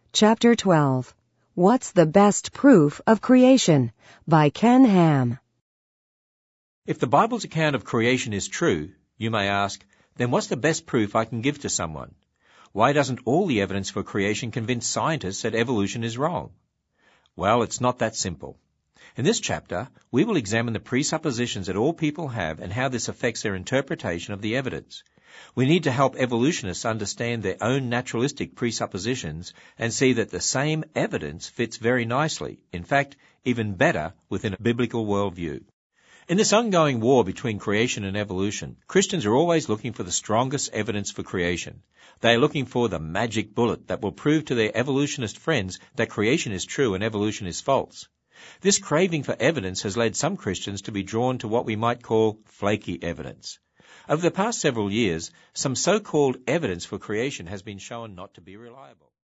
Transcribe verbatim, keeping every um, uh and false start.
Chapter twelve. What's the Best Proof of Creation? By Ken Ham. If the Bible's account of creation is true, you may ask, then what's the best proof I can give to someone? Why doesn't all the evidence for creation convince scientists that evolution is wrong? Well, it's not that simple. In this chapter, we will examine the presuppositions that all people have and how this affects their interpretation of the evidence. We need to help evolutionists understand their own naturalistic presuppositions and see that the same evidence fits very nicely, in fact, even better, within a biblical worldview. In this ongoing war between creation and evolution, Christians are always looking for the strongest evidence for creation. They are looking for the magic bullet that will prove to their evolutionist friends that creation is true and evolution is false. This craving for evidence has led some Christians to be drawn to what we might call flaky evidence. Over the past several years, some so-called evidence for creation has been shown not to be reliable.